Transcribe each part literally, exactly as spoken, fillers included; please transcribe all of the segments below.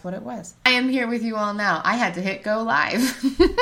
what it was. I am here with you all now. I had to hit go live.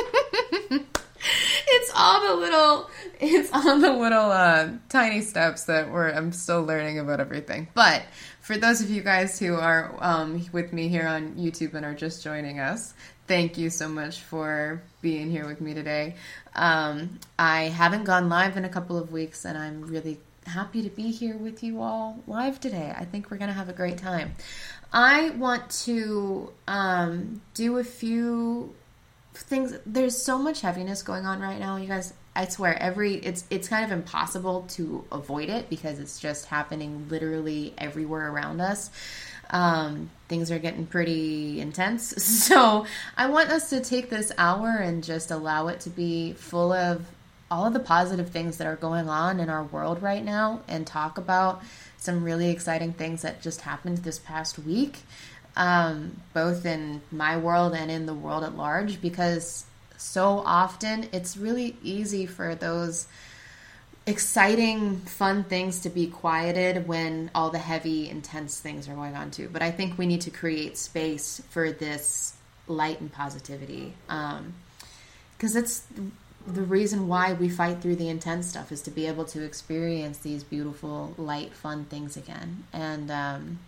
It's all the little, it's all the little uh, tiny steps that we're, I'm still learning about everything. But for those of you guys who are um, with me here on YouTube and are just joining us, thank you so much for being here with me today. Um, I haven't gone live in a couple of weeks, and I'm really happy to be here with you all live today. I think we're going to have a great time. I want to um, do a few things. There's so much heaviness going on right now, you guys. I swear, every it's it's kind of impossible to avoid it because it's just happening literally everywhere around us. Um, things are getting pretty intense. So I want us to take this hour and just allow it to be full of all of the positive things that are going on in our world right now and talk about some really exciting things that just happened this past week. Um, both in my world and in the world at large, because so often it's really easy for those exciting, fun things to be quieted when all the heavy, intense things are going on too. But I think we need to create space for this light and positivity, um, because it's the reason why we fight through the intense stuff, is to be able to experience these beautiful, light, fun things again. And, um,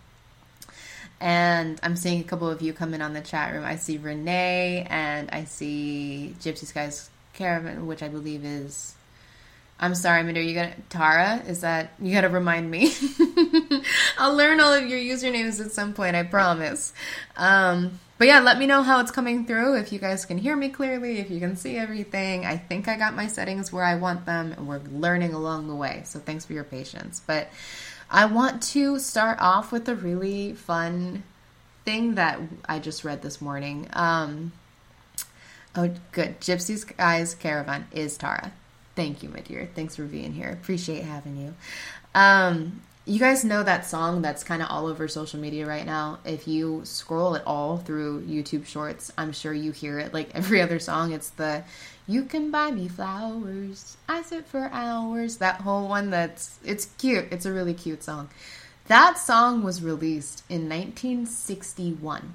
And I'm seeing a couple of you come in on the chat room. I see Renee, and I see Gypsy Skies Caravan, which I believe is... I'm sorry, Minder, you got Tara? Is that... You got to remind me. I'll learn all of your usernames at some point, I promise. Um, but yeah, let me know how it's coming through, if you guys can hear me clearly, if you can see everything. I think I got my settings where I want them, and we're learning along the way. So thanks for your patience. But... I want to start off with a really fun thing that I just read this morning. Um, oh, good. Gypsy Skies Caravan is Tara. Thank you, my dear. Thanks for being here. Appreciate having you. Um, you guys know that song that's kind of all over social media right now. If you scroll at all through YouTube Shorts, I'm sure you hear it like every other song. It's the... You can buy me flowers, I sit for hours. That whole one that's, it's cute. It's a really cute song. That song was released in nineteen sixty-one.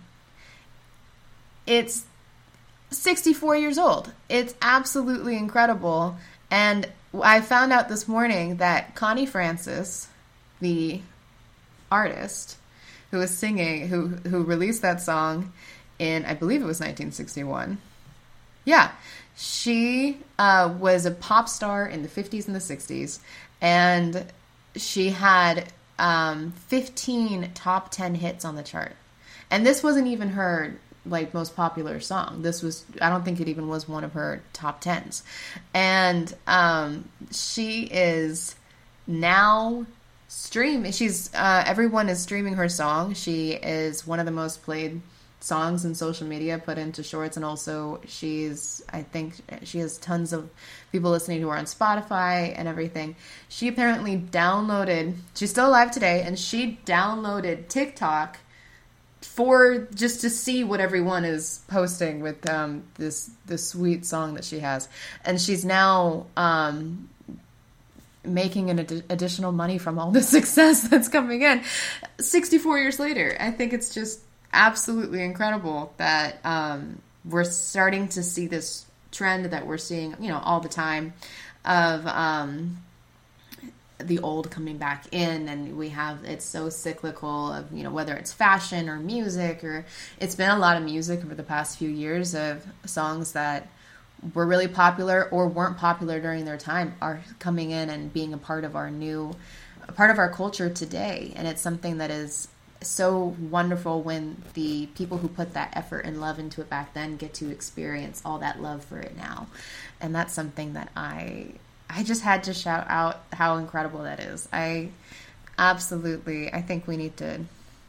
It's sixty-four years old. It's absolutely incredible. And I found out this morning that Connie Francis, the artist who was singing, who, who released that song in, I believe it was nineteen sixty-one. Yeah. She uh, was a pop star in the fifties and the sixties, and she had um, fifteen top ten hits on the chart. And this wasn't even her like most popular song. This was, I don't think it even was one of her top tens. And um, she is now streaming. She's uh, everyone is streaming her song. She is one of the most played songs in social media, put into Shorts, and also she's, I think she has tons of people listening to her on Spotify and everything. She apparently downloaded, she's still alive today, and she downloaded TikTok for just to see what everyone is posting with um, this this sweet song that she has, and she's now um, making an ad- additional money from all the success that's coming in sixty-four years later. I think it's just absolutely incredible that um, we're starting to see this trend that we're seeing, you know, all the time of um, the old coming back in, and we have, it's so cyclical of, you know, whether it's fashion or music, or it's been a lot of music over the past few years of songs that were really popular or weren't popular during their time are coming in and being a part of our new, a part of our culture today. And it's something that is so wonderful when the people who put that effort and love into it back then get to experience all that love for it now. And that's something that I I just had to shout out how incredible that is. I absolutely, I think we need to,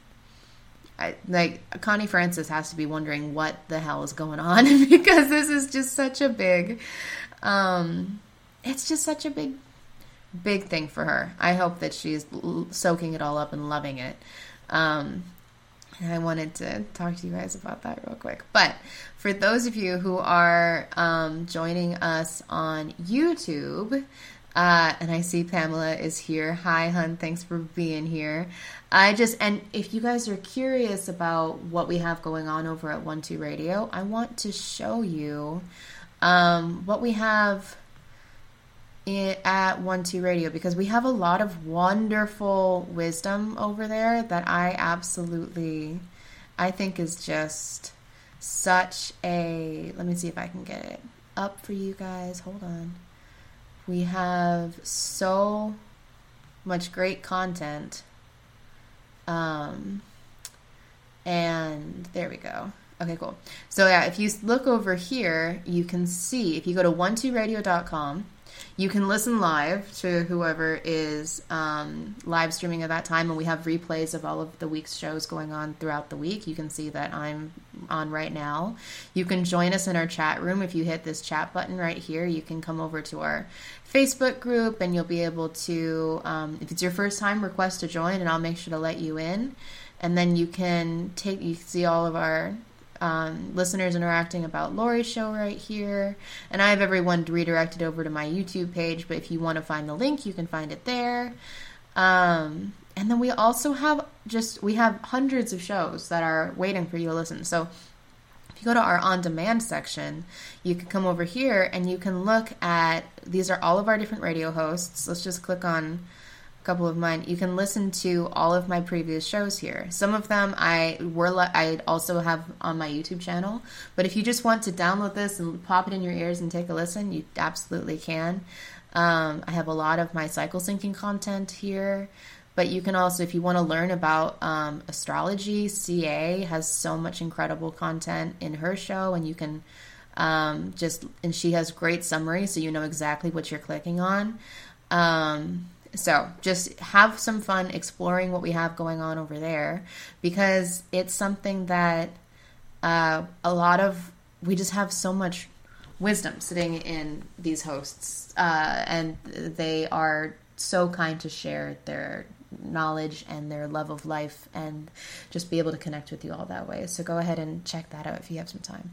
I, like, Connie Francis has to be wondering what the hell is going on, because this is just such a big, um, it's just such a big, big thing for her. I hope that she's l- soaking it all up and loving it. Um, and I wanted to talk to you guys about that real quick. But for those of you who are um, joining us on YouTube, Uh, and I see Pamela is here. Hi, hun. Thanks for being here. I just, and if you guys are curious about what we have going on over at One Two Radio, I want to show you um, what we have in, at One Two Radio, because we have a lot of wonderful wisdom over there that I absolutely, I think is just such a, let me see if I can get it up for you guys. Hold on. We have so much great content. Um, and there we go. Okay, cool. So yeah, if you look over here, you can see, if you go to one two radio dot com, you can listen live to whoever is um, live streaming at that time, and we have replays of all of the week's shows going on throughout the week. You can see that I'm on right now. You can join us in our chat room. If you hit this chat button right here, you can come over to our Facebook group, and you'll be able to, um, if it's your first time, request to join, and I'll make sure to let you in. And then you can take, you can see all of our Um, listeners interacting about Lori's show right here, and I have everyone redirected over to my YouTube page, but if you want to find the link, you can find it there. Um, and then we also have just we have hundreds of shows that are waiting for you to listen. So if you go to our on-demand section, you can come over here and you can look at, these are all of our different radio hosts. Let's just click on couple of mine. You can listen to all of my previous shows here. Some of them I were I also have on my YouTube channel, but if you just want to download this and pop it in your ears and take a listen, you absolutely can. Um, I have a lot of my cycle syncing content here, but you can also, if you want to learn about um, astrology, C A has so much incredible content in her show, and you can um, just, and she has great summary, so you know exactly what you're clicking on. Um, So just have some fun exploring what we have going on over there, because it's something that uh, a lot of, we just have so much wisdom sitting in these hosts, uh, and they are so kind to share their knowledge and their love of life and just be able to connect with you all that way. So go ahead and check that out if you have some time.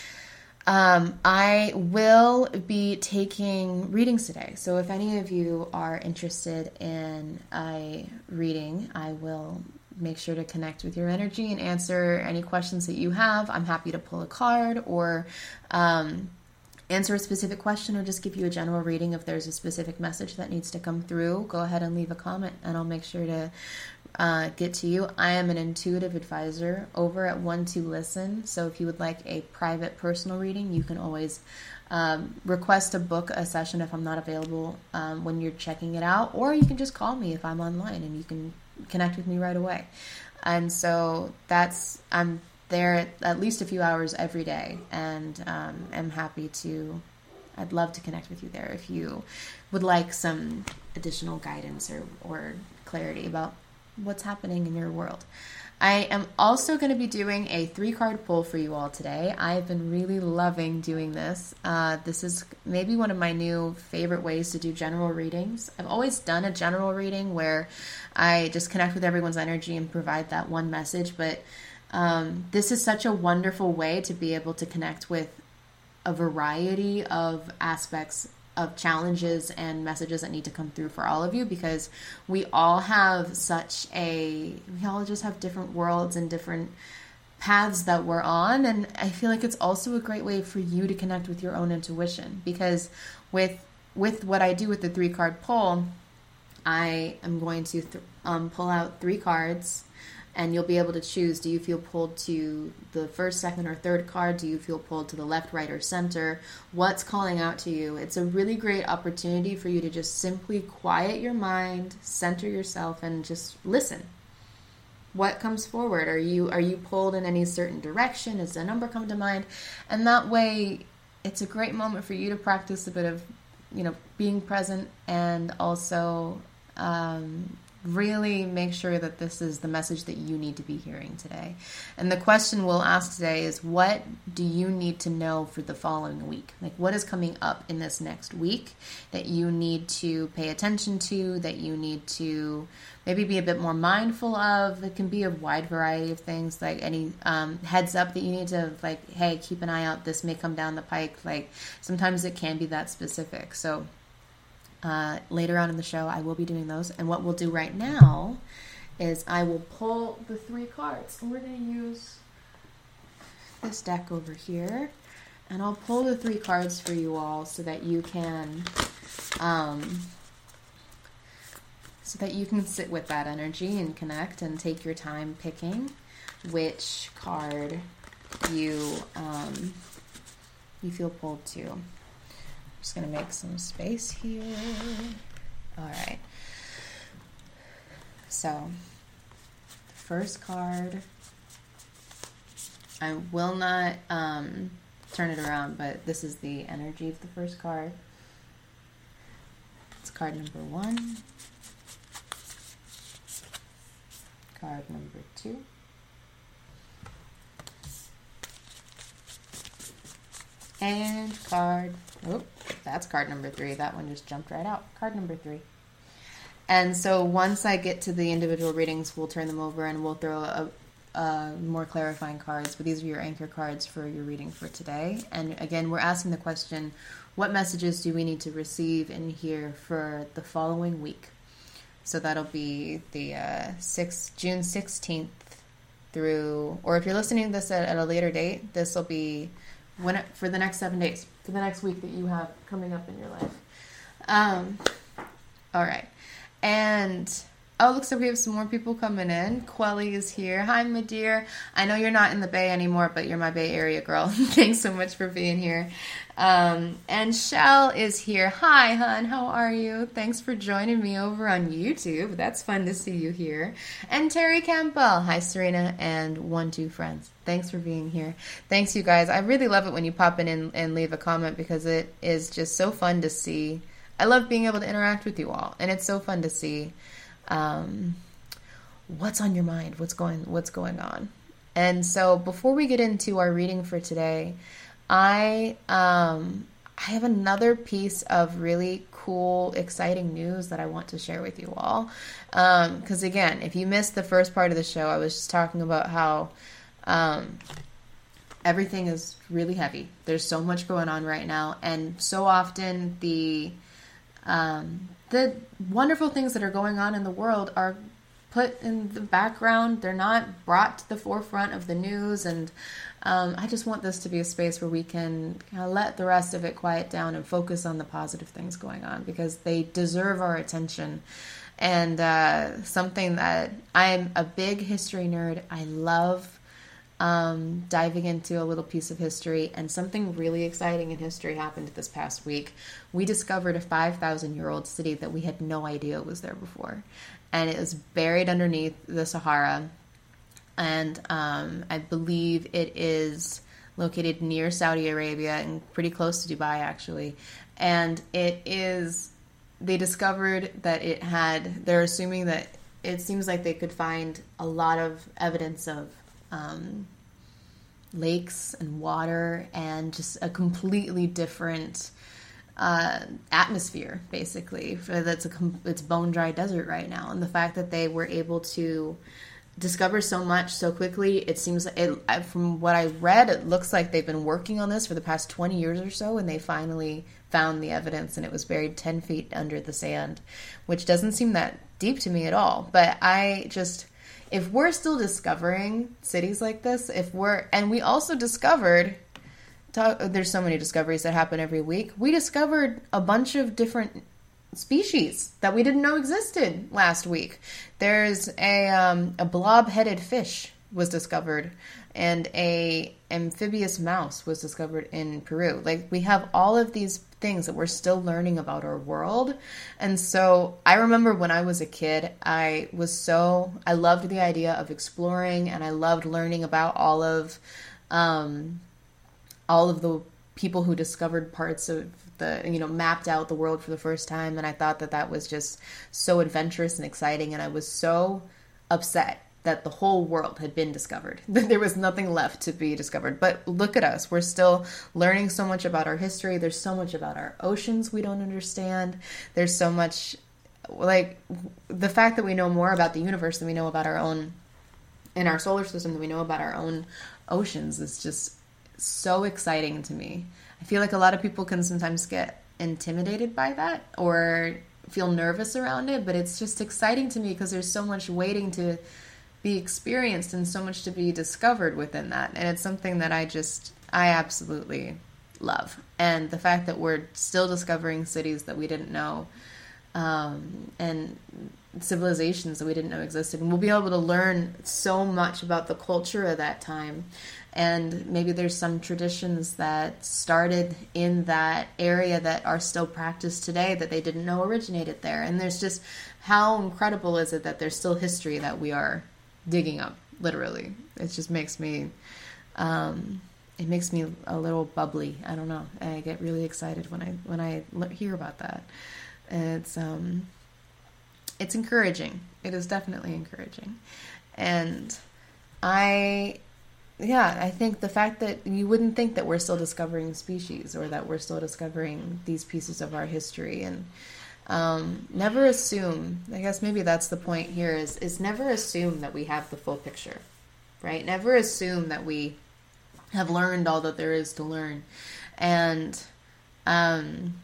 Um, I will be taking readings today. So if any of you are interested in a reading, I will make sure to connect with your energy and answer any questions that you have. I'm happy to pull a card or um, answer a specific question, or just give you a general reading. If there's a specific message that needs to come through, go ahead and leave a comment and I'll make sure to Uh, get to you. I am an intuitive advisor over at One Two Listen, so if you would like a private personal reading, you can always um, request to book a session if I'm not available um, when you're checking it out, or you can just call me if I'm online and you can connect with me right away. And so that's, I'm there at, at least a few hours every day, and um, I'm happy to, I'd love to connect with you there if you would like some additional guidance or, or clarity about what's happening in your world. I am also going to be doing a three card pull for you all today. I've been really loving doing this. Uh, this is maybe one of my new favorite ways to do general readings. I've always done a general reading where I just connect with everyone's energy and provide that one message, but um, this is such a wonderful way to be able to connect with a variety of aspects of challenges and messages that need to come through for all of you, because we all have such a, we all just have different worlds and different paths that we're on. And I feel like it's also a great way for you to connect with your own intuition, because with, with what I do with the three card pull, I am going to th- um, pull out three cards, and you'll be able to choose, do you feel pulled to the first, second, or third card? Do you feel pulled to the left, right, or center? What's calling out to you? It's a really great opportunity for you to just simply quiet your mind, center yourself, and just listen. What comes forward? Are you are you pulled in any certain direction? Does a number come to mind? And that way, it's a great moment for you to practice a bit of, you know, being present, and also um, really make sure that this is the message that you need to be hearing today. And the question we'll ask today is, what do you need to know for the following week? Like, what is coming up in this next week that you need to pay attention to, that you need to maybe be a bit more mindful of? It can be a wide variety of things, like any um, heads up that you need to, like, hey, keep an eye out, this may come down the pike. Like, sometimes it can be that specific. So Uh, later on in the show, I will be doing those. And what we'll do right now is I will pull the three cards. And we're going to use this deck over here. And I'll pull the three cards for you all so that you can... Um, so that you can sit with that energy and connect and take your time picking which card you um, you feel pulled to. I'm just going to make some space here. All right. So, the first card, I will not um, turn it around, but this is the energy of the first card. It's card number one. Card number two. And card, oh, that's card number three. That one just jumped right out. Card number three. And so once I get to the individual readings, we'll turn them over and we'll throw a, a more clarifying cards. But these are your anchor cards for your reading for today. And again, we're asking the question, what messages do we need to receive in here for the following week? So that'll be the uh, sixth, June sixteenth through, or if you're listening to this at, at a later date, this will be when it, for the next seven days, for the next week that you have coming up in your life. Um, all right. And, oh, looks like we have some more people coming in. Quelly is here. Hi, my dear. I know you're not in the Bay anymore, but you're my Bay Area girl. Thanks so much for being here. Um, and Shell is here. Hi, hun. How are you? Thanks for joining me over on YouTube. That's fun to see you here. And Terry Campbell. Hi, Serena and one, two friends. Thanks for being here. Thanks, you guys. I really love it when you pop in and, and leave a comment because it is just so fun to see. I love being able to interact with you all, and it's so fun to see um, what's on your mind, what's going, what's going on. And so, before we get into our reading for today, I um, I have another piece of really cool, exciting news that I want to share with you all. Because um, again, if you missed the first part of the show, I was just talking about how um, everything is really heavy. There's so much going on right now, and so often the Um, the wonderful things that are going on in the world are put in the background. They're not brought to the forefront of the news. And um, I just want this to be a space where we can kind of let the rest of it quiet down and focus on the positive things going on because they deserve our attention. And uh, something that I'm a big history nerd. I love Um, diving into a little piece of history, and something really exciting in history happened this past week. We discovered a five thousand year old city that we had no idea was there before, and it was buried underneath the Sahara, and um, I believe it is located near Saudi Arabia and pretty close to Dubai actually, and it is, they discovered that it had, they're assuming that it seems like they could find a lot of evidence of Um, lakes and water and just a completely different uh, atmosphere, basically. That's a it's bone dry desert right now, and the fact that they were able to discover so much so quickly, it seems like it, from what I read, it looks like they've been working on this for the past twenty years or so, and they finally found the evidence, and it was buried ten feet under the sand, which doesn't seem that deep to me at all. But I just, if we're still discovering cities like this, if we're, and we also discovered, talk, there's so many discoveries that happen every week. We discovered a bunch of different species that we didn't know existed last week. There's a, um, a blob-headed fish was discovered, and a amphibious mouse was discovered in Peru. Like, we have all of these things that we're still learning about our world. And so I remember when I was a kid, I was so, I loved the idea of exploring, and I loved learning about all of, um, all of the people who discovered parts of the, you know, mapped out the world for the first time. And I thought that that was just so adventurous and exciting. And I was so upset that the whole world had been discovered, that there was nothing left to be discovered. But look at us. We're still learning so much about our history. There's so much about our oceans we don't understand. There's so much, like, the fact that we know more about the universe than we know about our own, in our solar system, than we know about our own oceans is just so exciting to me. I feel like a lot of people can sometimes get intimidated by that or feel nervous around it, but it's just exciting to me because there's so much waiting to be experienced and so much to be discovered within that. And it's something that I just, I absolutely love. And the fact that we're still discovering cities that we didn't know, um, and civilizations that we didn't know existed. And we'll be able to learn so much about the culture of that time. And maybe there's some traditions that started in that area that are still practiced today that they didn't know originated there. And there's just, how incredible is it that there's still history that we are digging up, literally. It just makes me, um, it makes me a little bubbly. I don't know. I get really excited when I when I hear about that. It's um, it's encouraging. It is definitely encouraging, and I, yeah, I think the fact that you wouldn't think that we're still discovering species or that we're still discovering these pieces of our history, and um, never assume. I guess maybe that's the point here: is is never assume that we have the full picture, right? Never assume that we have learned all that there is to learn. And um,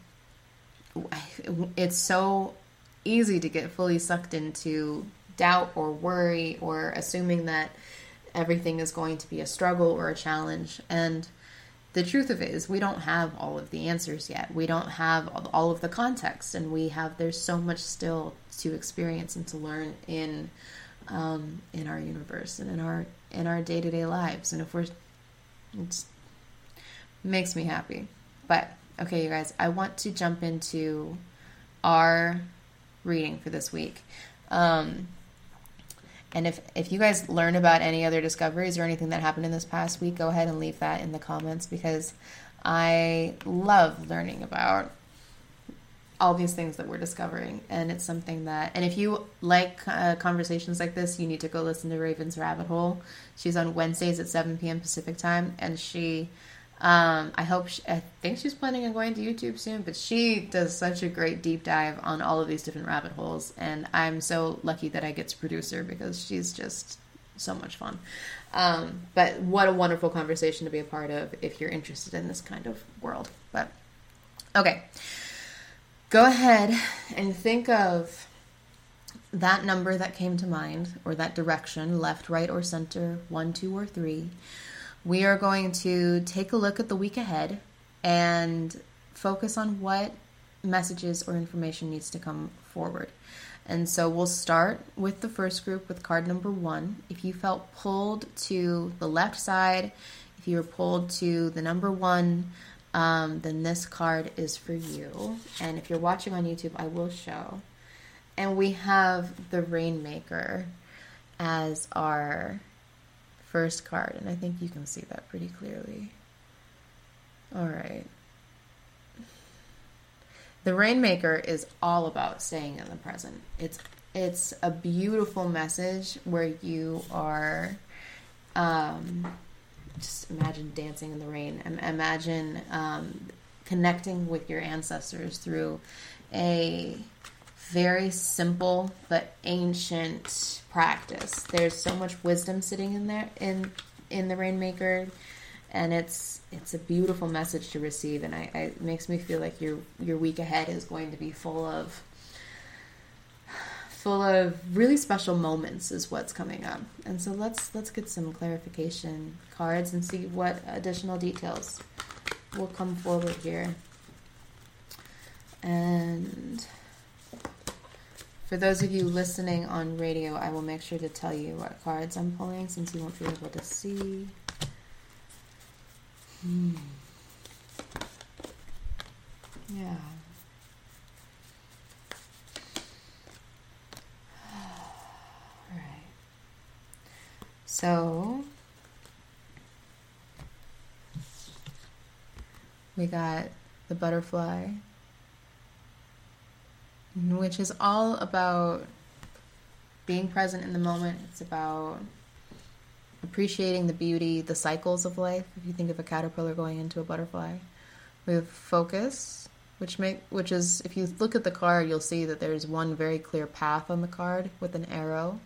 it's so easy to get fully sucked into doubt or worry or assuming that everything is going to be a struggle or a challenge. And the truth of it is we don't have all of the answers yet. We don't have all of the context, and we have, there's so much still to experience and to learn in um, in our universe and in our in our day-to-day lives. And if we're It makes me happy. But, okay, you guys, I want to jump into our reading for this week. Um, and if, if you guys learn about any other discoveries or anything that happened in this past week, go ahead and leave that in the comments, because I love learning about all these things that we're discovering. And it's something that, and if you like uh, conversations like this, you need to go listen to Raven's Rabbit Hole. She's on Wednesdays at seven p.m. Pacific time, and she, um, I hope, she, I think she's planning on going to YouTube soon, but she does such a great deep dive on all of these different rabbit holes, and I'm so lucky that I get to produce her, because she's just so much fun. Um, but what a wonderful conversation to be a part of if you're interested in this kind of world. But, okay. Go ahead and think of that number that came to mind, or that direction, left, right, or center, one, two, or three. We are going to take a look at the week ahead and focus on what messages or information needs to come forward. And so we'll start with the first group with card number one. If you felt pulled to the left side, if you were pulled to the number one, Um, then this card is for you. And if you're watching on YouTube, I will show. And we have the Rainmaker as our first card. And I think you can see that pretty clearly. All right. The Rainmaker is all about staying in the present. It's it's a beautiful message where you are... Um, just imagine dancing in the rain. Imagine um, connecting with your ancestors through a very simple but ancient practice. There's so much wisdom sitting in there in in the Rainmaker, and it's it's a beautiful message to receive. And I, I it makes me feel like your your week ahead is going to be full of full of really special moments is what's coming up. And so let's let's get some clarification cards and see what additional details will come forward here. And for those of you listening on radio, I will make sure to tell you what cards I'm pulling, since you won't be able to see. Hmm. Yeah. So, we got the butterfly, which is all about being present in the moment. It's about appreciating the beauty, the cycles of life. If you think of a caterpillar going into a butterfly. We have focus, which make which is, if you look at the card, you'll see that there's one very clear path on the card with an arrow,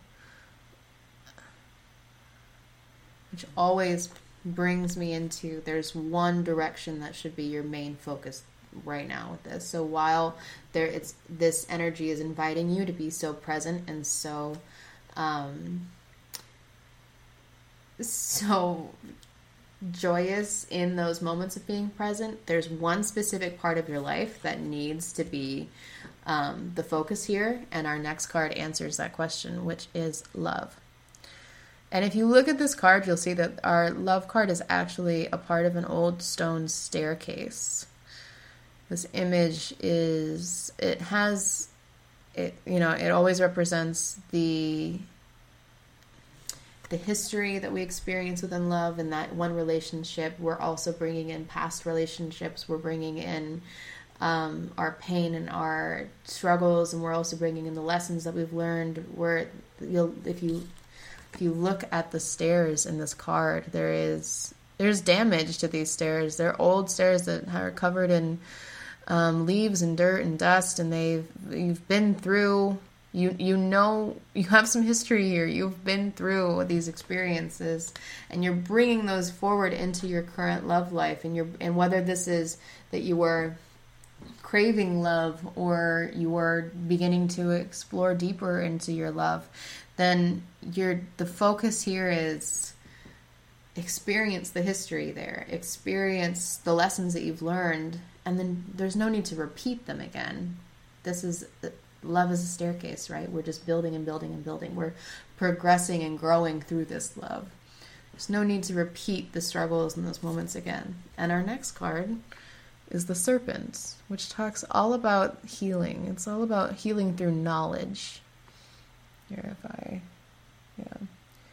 which always brings me into, there's one direction that should be your main focus right now with this. So while there, it's this energy is inviting you to be so present and so, um, so joyous in those moments of being present, there's one specific part of your life that needs to be um, the focus here, and our next card answers that question, which is love. And if you look at this card, you'll see that our love card is actually a part of an old stone staircase. This image is, it has, it you know, it always represents the the history that we experience within love, and that one relationship. We're also bringing in past relationships. We're bringing in um, our pain and our struggles, and we're also bringing in the lessons that we've learned. Where you'll, if you if you look at the stairs in this card, there is there's damage to these stairs. They're old stairs that are covered in um, leaves and dirt and dust, and they've you've been through. You you know, you have some history here. You've been through these experiences, and you're bringing those forward into your current love life. And you're and whether this is that you were craving love, or you were beginning to explore deeper into your love, then you're the focus here is experience the history there, experience the lessons that you've learned, and then there's no need to repeat them again. This is. Love is a staircase, right? We're just building and building and building. We're progressing and growing through this love. There's no need to repeat the struggles in those moments again. And our next card is the Serpent, which talks all about healing. It's all about healing through knowledge. Here, if I, yeah.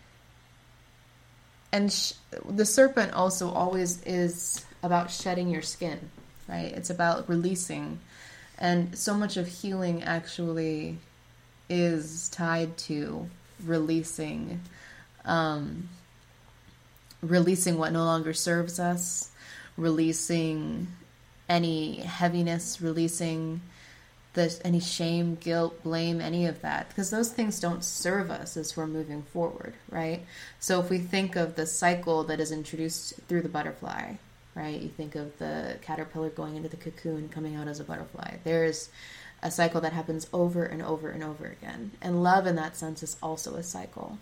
And sh- the Serpent also always is about shedding your skin, right? It's about releasing. And so much of healing actually is tied to releasing, um, releasing what no longer serves us, releasing any heaviness, releasing the, any shame, guilt, blame, any of that. Because those things don't serve us as we're moving forward, right? So if we think of the cycle that is introduced through the butterfly, right? You think of the caterpillar going into the cocoon, coming out as a butterfly. There's a cycle that happens over and over and over again. And love in that sense is also a cycle.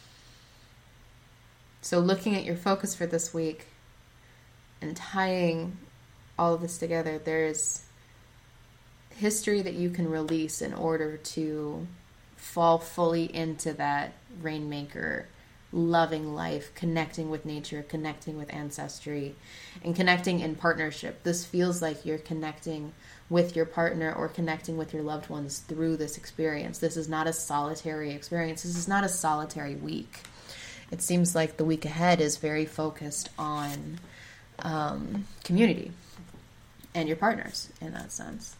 So looking at your focus for this week and tying all of this together, there's history that you can release in order to fall fully into that rainmaker, loving life, connecting with nature, connecting with ancestry, and connecting in partnership. This feels like you're connecting with your partner or connecting with your loved ones through this experience. This is not a solitary experience. This is not a solitary week. It seems like the week ahead is very focused on um, community and your partners in that sense.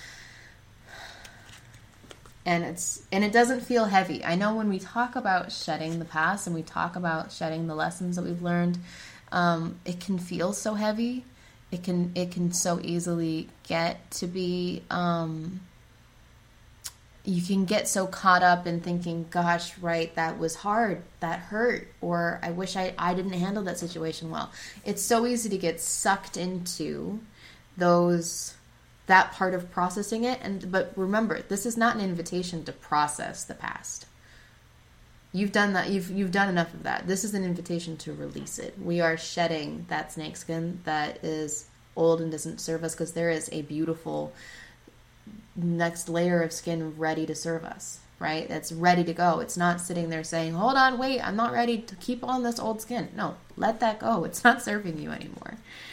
And it's and it doesn't feel heavy. I know when we talk about shedding the past and we talk about shedding the lessons that we've learned, um, it can feel so heavy. It can it can so easily get to be. Um, you can get so caught up in thinking, "Gosh, right, that was hard, that hurt," or "I wish I I didn't handle that situation well." It's so easy to get sucked into those. That part of processing it. And but remember, this is not an invitation to process the past. You've done that. You've you've done enough of that. This is an invitation to release it. We are shedding that snakeskin that is old and doesn't serve us, because there is a beautiful next layer of skin ready to serve us, right? That's ready to go. It's not sitting there saying, hold on, wait, I'm not ready to keep on this old skin. No, let that go. It's not serving you anymore.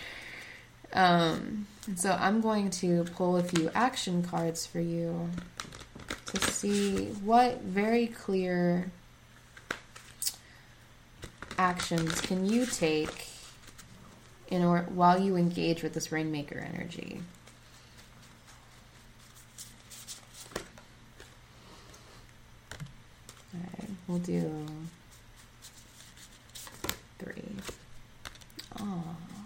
Um, so I'm going to pull a few action cards for you to see what very clear actions can you take in or while you engage with this rainmaker energy. All right, we'll do three. Oh.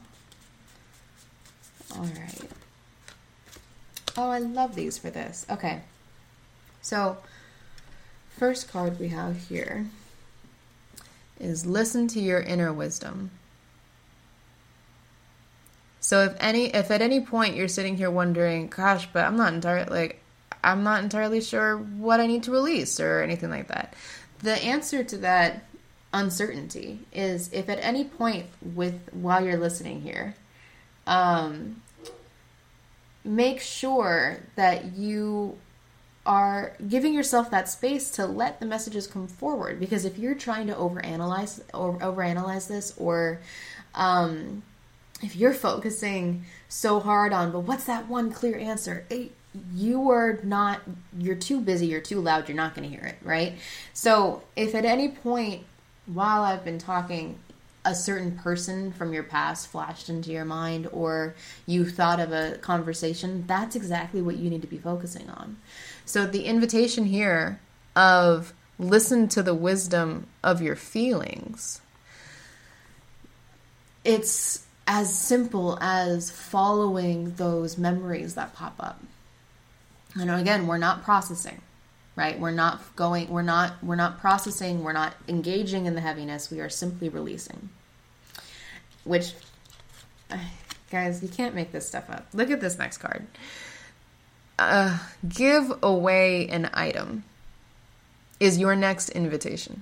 All right. Oh, I love these for this. Okay. So, first card we have here is listen to your inner wisdom. So if any, if at any point you're sitting here wondering, gosh, but I'm not entirely, like, I'm not entirely sure what I need to release or anything like that. The answer to that uncertainty is, if at any point with, while you're listening here, um, make sure that you are giving yourself that space to let the messages come forward. Because if you're trying to overanalyze or overanalyze this, or um, if you're focusing so hard on, but what's that one clear answer? It, you are not, you're too busy, you're too loud, you're not going to hear it, right? So if at any point while I've been talking, a certain person from your past flashed into your mind, or you thought of a conversation, that's exactly what you need to be focusing on. So the invitation here of listen to the wisdom of your feelings, it's as simple as following those memories that pop up. And again, we're not processing, right? We're not going, we're not, we're not processing, we're not engaging in the heaviness, we are simply releasing. Which, guys, you can't make this stuff up. Look at this next card. Uh, give away an item is your next invitation.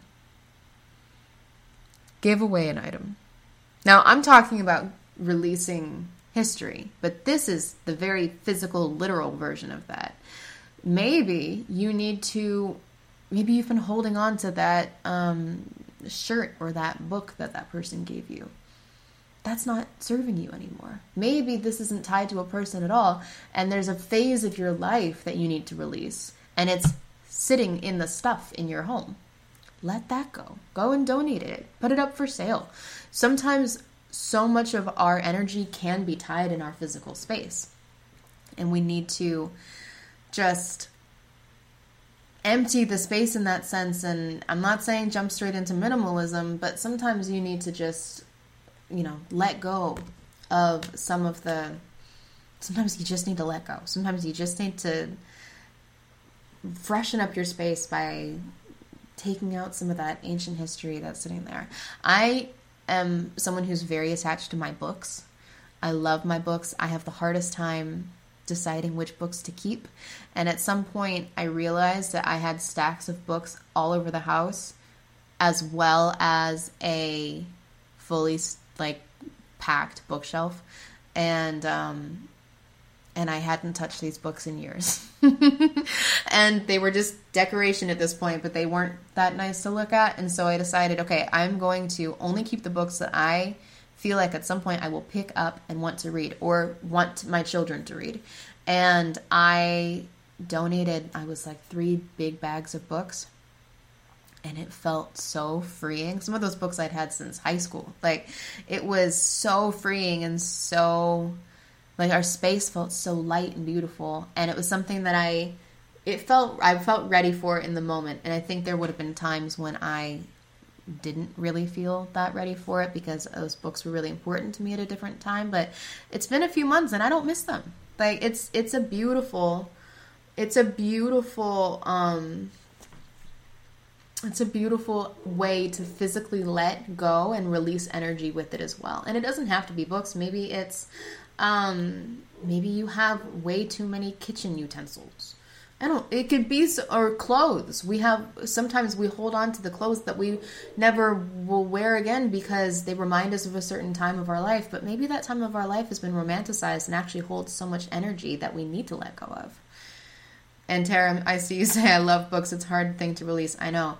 Give away an item. Now, I'm talking about releasing history, but this is the very physical, literal version of that. Maybe you need to, maybe you've been holding on to that um, shirt or that book that that person gave you. That's not serving you anymore. Maybe this isn't tied to a person at all, and there's a phase of your life that you need to release, and it's sitting in the stuff in your home. Let that go. Go and donate it. Put it up for sale. Sometimes so much of our energy can be tied in our physical space, and we need to just empty the space in that sense. And I'm not saying jump straight into minimalism, but sometimes you need to just, you know, let go of some of the, sometimes you just need to let go. Sometimes you just need to freshen up your space by taking out some of that ancient history that's sitting there. I am someone who's very attached to my books. I love my books. I have the hardest time deciding which books to keep. And at some point I realized that I had stacks of books all over the house, as well as a fully like packed bookshelf, and um and I hadn't touched these books in years. And they were just decoration at this point, but they weren't that nice to look at. And so I decided, okay, I'm going to only keep the books that I feel like at some point I will pick up and want to read, or want my children to read. And I donated, I was like three big bags of books. And it felt so freeing. Some of those books I'd had since high school. Like, it was so freeing, and so, like, our space felt so light and beautiful. And it was something that I, it felt, I felt ready for in the moment. And I think there would have been times when I didn't really feel that ready for it, because those books were really important to me at a different time. But it's been a few months and I don't miss them. Like, it's, it's a beautiful, it's a beautiful, um, It's a beautiful way to physically let go and release energy with it as well. And it doesn't have to be books. Maybe it's, um, maybe you have way too many kitchen utensils. I don't, it could be, or clothes. We have, sometimes we hold on to the clothes that we never will wear again because they remind us of a certain time of our life. But maybe that time of our life has been romanticized and actually holds so much energy that we need to let go of. And Tara, I see you say, I love books. It's a hard thing to release. I know.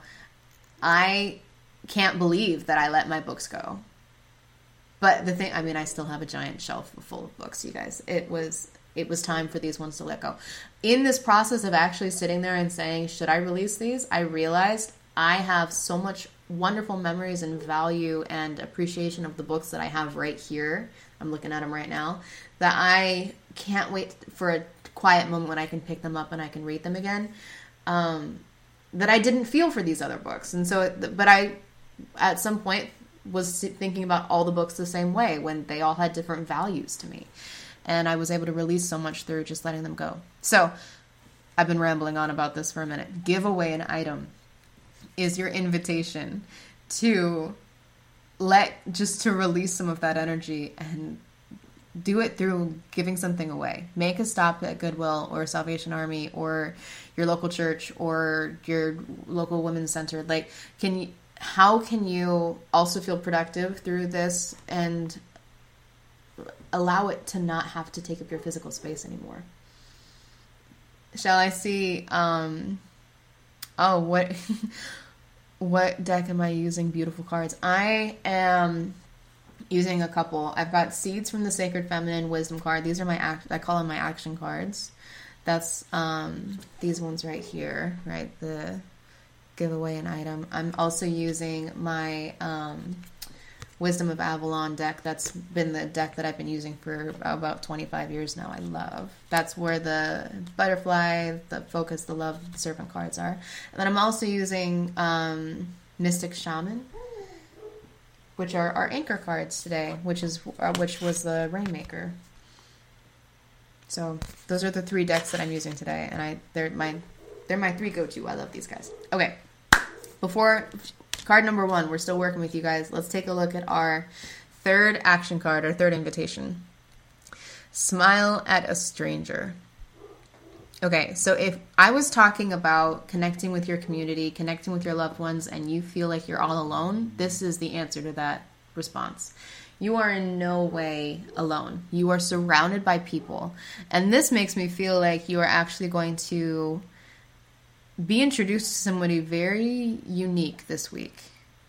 I can't believe that I let my books go. But the thing, I mean, I still have a giant shelf full of books, you guys. It was, it was time for these ones to let go. In this process of actually sitting there and saying, should I release these? I realized I have so much wonderful memories and value and appreciation of the books that I have right here. I'm looking at them right now, that I can't wait for a quiet moment when I can pick them up and I can read them again, um, that I didn't feel for these other books. And so, but I, at some point, was thinking about all the books the same way when they all had different values to me. And I was able to release so much through just letting them go. So I've been rambling on about this for a minute. Give away an item is your invitation to let, just to release some of that energy and do it through giving something away. Make a stop at Goodwill or Salvation Army or your local church or your local women's center. Like, can you, how can you also feel productive through this and allow it to not have to take up your physical space anymore? Shall I see, um, oh, what, what deck am I using? Beautiful cards. I am using a couple. I've got Seeds from the Sacred Feminine Wisdom card. These are my, act- I call them my action cards. That's, um, these ones right here, right? The give away an item. I'm also using my, um, Wisdom of Avalon deck. That's been the deck that I've been using for about twenty-five years now. I love. That's where the butterfly, the focus, the love, the serpent cards are. And then I'm also using, um, Mystic Shaman, which are our anchor cards today, which is uh, which was the Rainmaker. So those are the three decks that I'm using today, and I they're my they're my three go-to. I love these guys. Okay, before card number one, we're still working with you guys. Let's take a look at our third action card, our third invitation. Smile at a stranger. Okay, so if I was talking about connecting with your community, connecting with your loved ones, and you feel like you're all alone, this is the answer to that response. You are in no way alone. You are surrounded by people. And this makes me feel like you are actually going to be introduced to somebody very unique this week.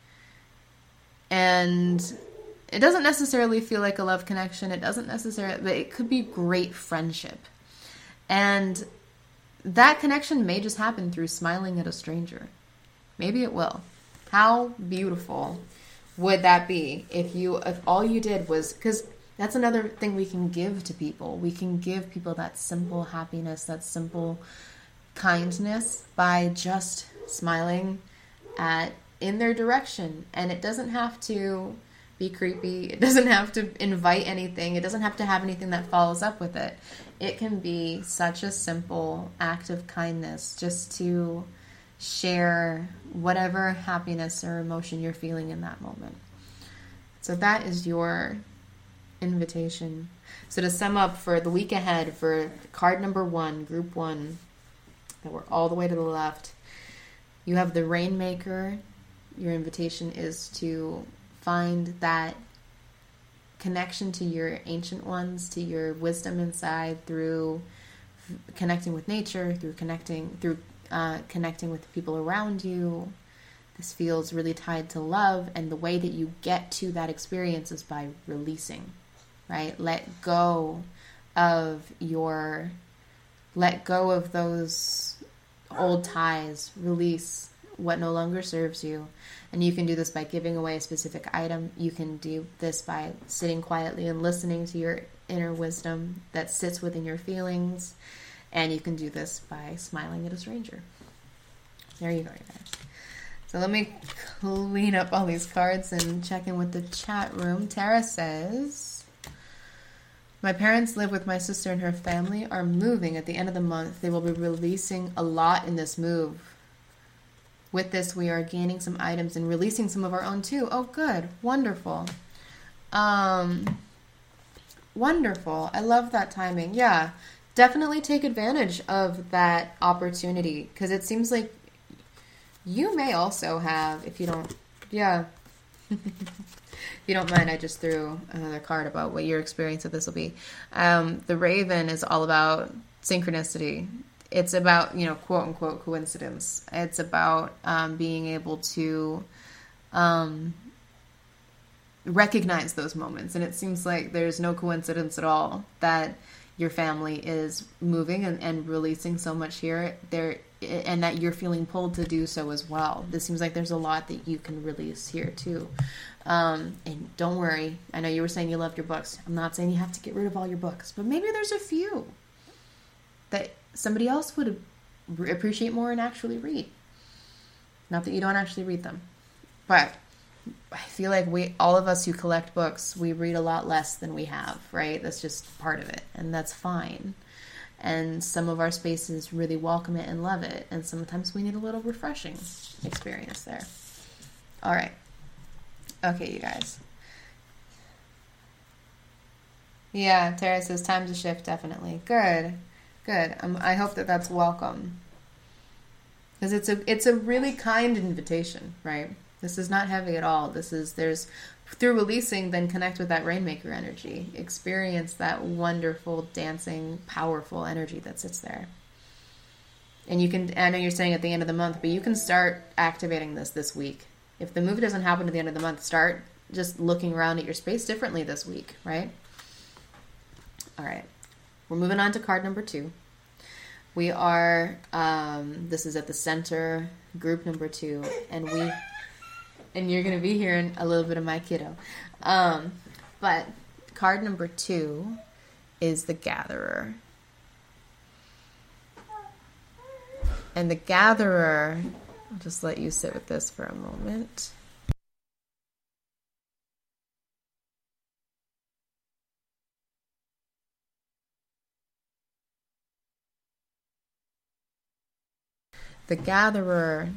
And it doesn't necessarily feel like a love connection. It doesn't necessarily, but it could be great friendship. And that connection may just happen through smiling at a stranger. Maybe it will. How beautiful would that be if you, if all you did was, because that's another thing we can give to people. We can give people that simple happiness, that simple kindness by just smiling at in their direction. And it doesn't have to be creepy. It doesn't have to invite anything. It doesn't have to have anything that follows up with it. It can be such a simple act of kindness just to share whatever happiness or emotion you're feeling in that moment. So that is your invitation. So to sum up for the week ahead, for card number one, group one, that we're all the way to the left, you have the Rainmaker. Your invitation is to find that connection to your ancient ones, to your wisdom inside through connecting with nature, through connecting through uh, connecting with the people around you. This feels really tied to love, and the way that you get to that experience is by releasing, right? Let go of your, let go of those old ties, release what no longer serves you. And you can do this by giving away a specific item. You can do this by sitting quietly and listening to your inner wisdom that sits within your feelings. And you can do this by smiling at a stranger. There you go, you guys. So let me clean up all these cards and check in with the chat room. Tara says, my parents live with my sister and her family are moving at the end of the month. They will be releasing a lot in this move. With this, we are gaining some items and releasing some of our own too. Oh, good. Wonderful. Um, wonderful. I love that timing. Yeah, definitely take advantage of that opportunity, because it seems like you may also have, if you don't, yeah. If you don't mind, I just threw another card about what your experience of this will be. Um, the Raven is all about synchronicity. It's about, you know, quote unquote coincidence. It's about um, being able to um, recognize those moments. And it seems like there's no coincidence at all that your family is moving and, and releasing so much here there, and that you're feeling pulled to do so as well. This seems like there's a lot that you can release here too. Um, and don't worry. I know you were saying you loved your books. I'm not saying you have to get rid of all your books, but maybe there's a few that somebody else would appreciate more and actually read. Not that you don't actually read them, but I feel like we, all of us who collect books, we read a lot less than we have, right? That's just part of it, and that's fine. And some of our spaces really welcome it and love it, and sometimes we need a little refreshing experience there. All right. Okay, you guys. Yeah, Tara says time to shift, definitely. Good. Good. Um, I hope that that's welcome. Because it's a it's a really kind invitation, right? This is not heavy at all. This is, there's, through releasing, then connect with that Rainmaker energy. Experience that wonderful, dancing, powerful energy that sits there. And you can, I know you're saying at the end of the month, but you can start activating this this week. If the move doesn't happen at the end of the month, start just looking around at your space differently this week, right? All right. We're moving on to card number two. We are, um, this is at the center, group number two, and we, and you're going to be hearing a little bit of my kiddo. Um, but card number two is the Gatherer. And the Gatherer, I'll just let you sit with this for a moment. The Gatherer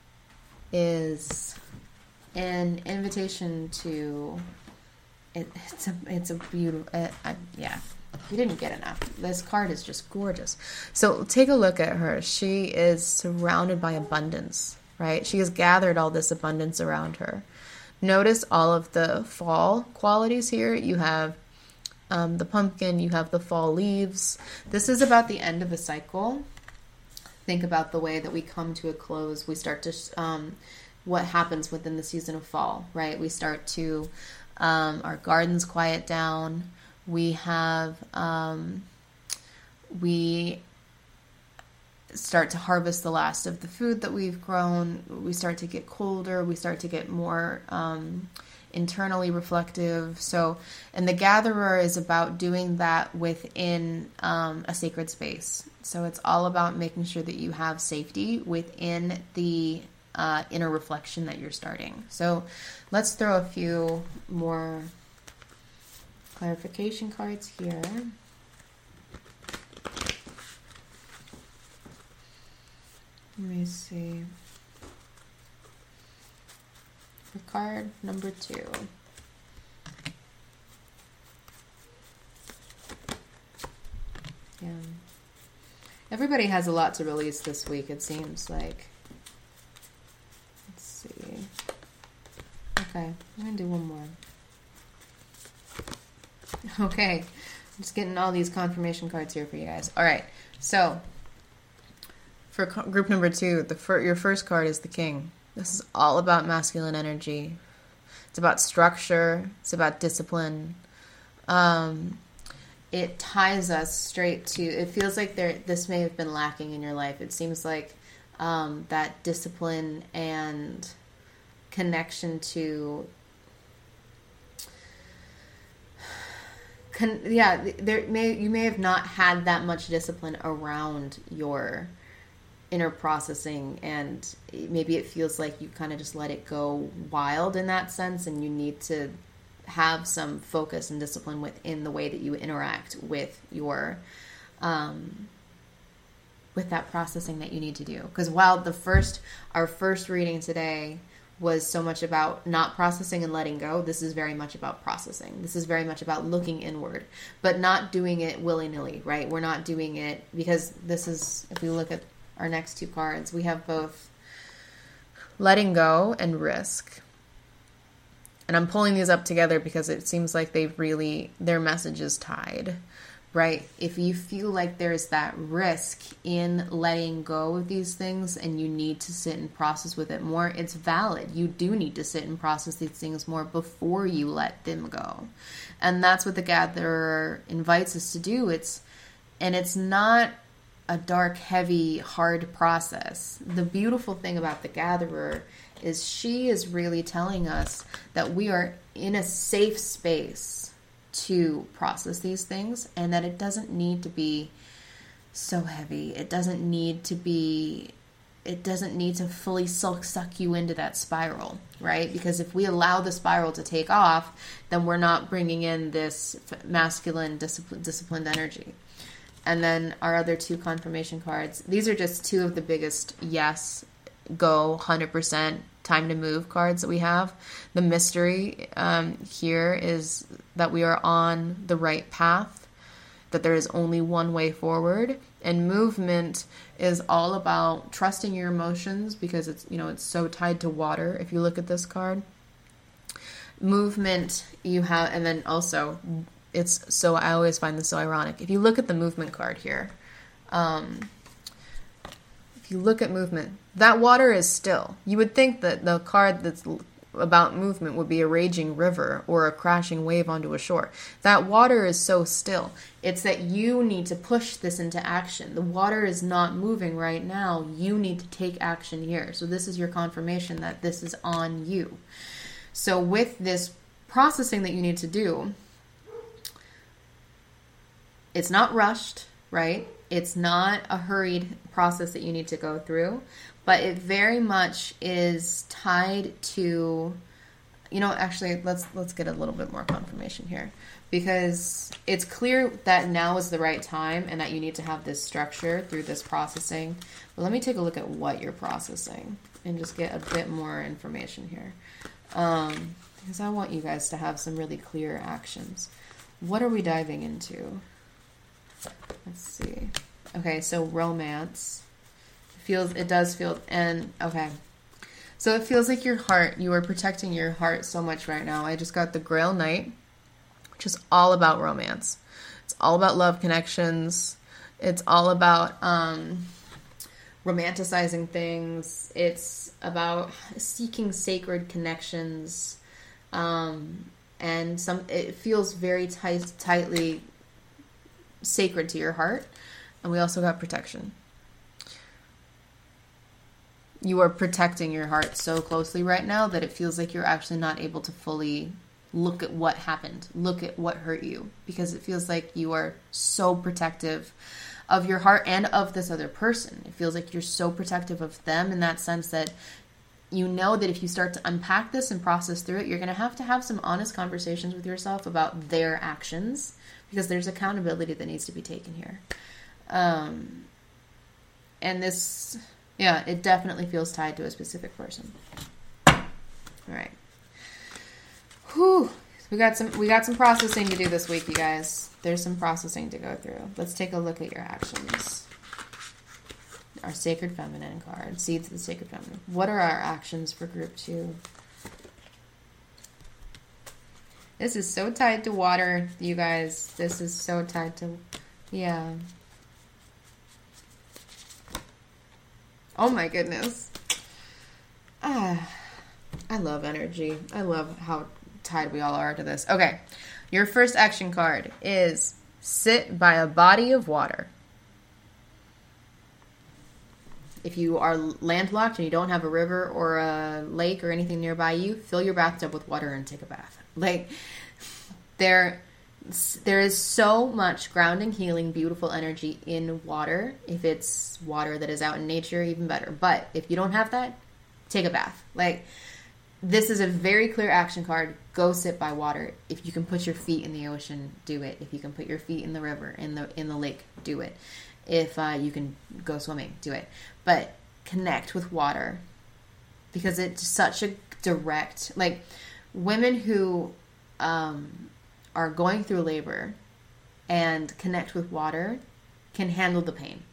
is an invitation to, it, it's a it's a beautiful, uh, uh, yeah, you didn't get enough. This card is just gorgeous. So take a look at her. She is surrounded by abundance, right? She has gathered all this abundance around her. Notice all of the fall qualities here. You have um, the pumpkin, you have the fall leaves. This is about the end of a cycle. Think about the way that we come to a close. We start to, um, what happens within the season of fall, right? We start to, um, our gardens quiet down. We have, um, we start to harvest the last of the food that we've grown. We start to get colder. We start to get more, um, internally reflective. So, and the Gatherer is about doing that within um, a sacred space. So it's all about making sure that you have safety within the uh, inner reflection that you're starting. So let's throw a few more clarification cards here. Let me see. For card number two. Yeah. Everybody has a lot to release this week, it seems like. Let's see. Okay, I'm going to do one more. Okay, I'm just getting all these confirmation cards here for you guys. All right, so for group number two, the fir- your first card is the King. This is all about masculine energy. It's about structure. It's about discipline. Um, it ties us straight to, it feels like there. This may have been lacking in your life. It seems like um, that discipline and connection to, con, yeah, there may you may have not had that much discipline around your inner processing, and maybe it feels like you kind of just let it go wild in that sense, and you need to have some focus and discipline within the way that you interact with your um with that processing that you need to do. Because while the first our first reading today was so much about not processing and letting go, this is very much about processing. This is very much about looking inward, but not doing it willy-nilly, right? We're not doing it because this is, if we look at our next two cards, we have both letting go and risk. And I'm pulling these up together because it seems like they really, their message is tied, right? If you feel like there's that risk in letting go of these things and you need to sit and process with it more, it's valid. You do need to sit and process these things more before you let them go. And that's what the Gatherer invites us to do. It's, and it's not a dark, heavy, hard process. The beautiful thing about the Gatherer is she is really telling us that we are in a safe space to process these things, and that it doesn't need to be so heavy. It doesn't need to be, it doesn't need to fully suck, suck you into that spiral, right? Because if we allow the spiral to take off, then we're not bringing in this masculine, discipline, disciplined energy. And then our other two confirmation cards. These are just two of the biggest yes, go, one hundred percent time to move cards that we have. The mystery um, here is that we are on the right path, that there is only one way forward. And movement is all about trusting your emotions, because it's, you know, it's so tied to water. If you look at this card, movement you have, and then also it's so, I always find this so ironic. If you look at the movement card here, um, if you look at movement, that water is still. You would think that the card that's about movement would be a raging river or a crashing wave onto a shore. That water is so still. It's that you need to push this into action. The water is not moving right now. You need to take action here. So this is your confirmation that this is on you. So with this processing that you need to do, it's not rushed, right? It's not a hurried process that you need to go through, but it very much is tied to, you know, actually, let's let's get a little bit more confirmation here, because it's clear that now is the right time and that you need to have this structure through this processing. But let me take a look at what you're processing and just get a bit more information here, um, because I want you guys to have some really clear actions. What are we diving into? Let's see. Okay, so romance. Feels, it does feel, and okay. So it feels like your heart, you are protecting your heart so much right now. I just got the Grail Knight, which is all about romance. It's all about love connections. It's all about um, romanticizing things. It's about seeking sacred connections. Um, and some, it feels very tight, tightly sacred to your heart. And we also got protection. You are protecting your heart so closely right now that it feels like you're actually not able to fully look at what happened, look at what hurt you, because it feels like you are so protective of your heart and of this other person. It feels like you're so protective of them in that sense that you know that if you start to unpack this and process through it, you're going to have to have some honest conversations with yourself about their actions, because there's accountability that needs to be taken here. Um, and this, yeah, it definitely feels tied to a specific person. All right. Whew. We got some, we got some processing to do this week, you guys. There's some processing to go through. Let's take a look at your actions. Our Sacred Feminine card. Seeds of the Sacred Feminine. What are our actions for group two? This is so tied to water, you guys. This is so tied to, yeah. Oh my goodness. Ah, I love energy. I love how tied we all are to this. Okay, your first action card is sit by a body of water. If you are landlocked and you don't have a river or a lake or anything nearby you, fill your bathtub with water and take a bath. Like, there, there is so much grounding, healing, beautiful energy in water. If it's water that is out in nature, even better. But if you don't have that, take a bath. Like, this is a very clear action card. Go sit by water. If you can put your feet in the ocean, do it. If you can put your feet in the river, in the in the lake, do it. If uh, you can go swimming, do it. But connect with water, because it's such a direct, like, women who um, are going through labor and connect with water can handle the pain.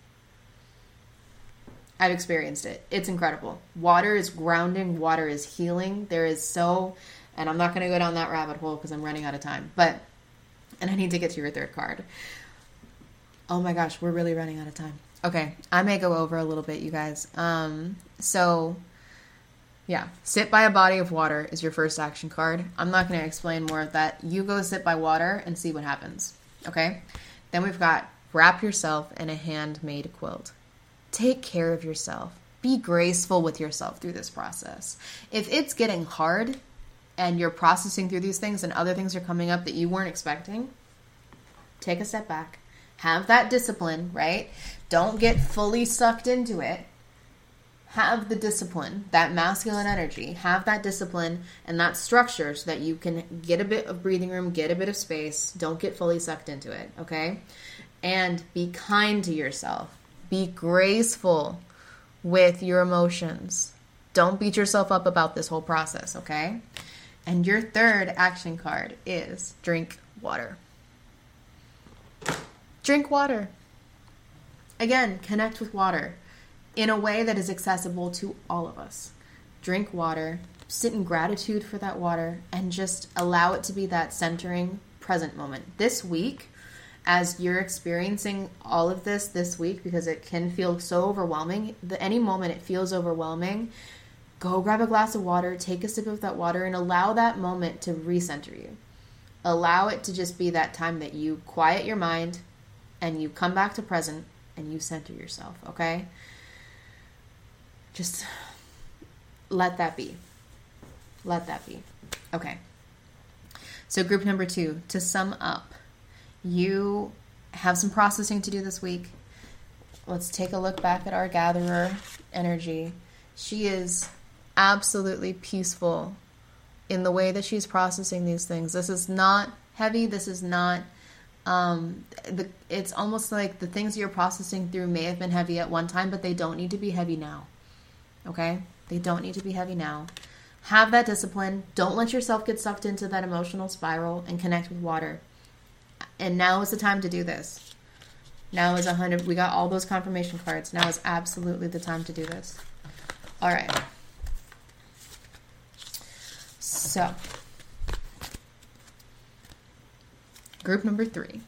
I've experienced it. It's incredible. Water is grounding. Water is healing. There is so, and I'm not going to go down that rabbit hole because I'm running out of time, but, and I need to get to your third card. Oh my gosh, we're really running out of time. Okay, I may go over a little bit, you guys. Um, so, yeah, sit by a body of water is your first action card. I'm not going to explain more of that. You go sit by water and see what happens, okay? Then we've got wrap yourself in a handmade quilt. Take care of yourself. Be graceful with yourself through this process. If it's getting hard and you're processing through these things and other things are coming up that you weren't expecting, take a step back. Have that discipline, right? Don't get fully sucked into it. Have the discipline, that masculine energy. Have that discipline and that structure so that you can get a bit of breathing room, get a bit of space. Don't get fully sucked into it, okay? And be kind to yourself. Be graceful with your emotions. Don't beat yourself up about this whole process, okay? And your third action card is drink water. Drink water. Again, connect with water in a way that is accessible to all of us. Drink water, sit in gratitude for that water, and just allow it to be that centering present moment. This week, as you're experiencing all of this this week, because it can feel so overwhelming, the, any moment it feels overwhelming, go grab a glass of water, take a sip of that water, and allow that moment to recenter you. Allow it to just be that time that you quiet your mind and you come back to present and you center yourself, okay? Just let that be. Let that be. Okay. So group number two, to sum up, you have some processing to do this week. Let's take a look back at our gatherer energy. She is absolutely peaceful in the way that she's processing these things. This is not heavy. This is not, um, the, it's almost like the things you're processing through may have been heavy at one time, but they don't need to be heavy now. Okay? They don't need to be heavy now. Have that discipline. Don't let yourself get sucked into that emotional spiral, and connect with water. And now is the time to do this. Now is a hundred. We got all those confirmation cards. Now is absolutely the time to do this. All right. So, group number three.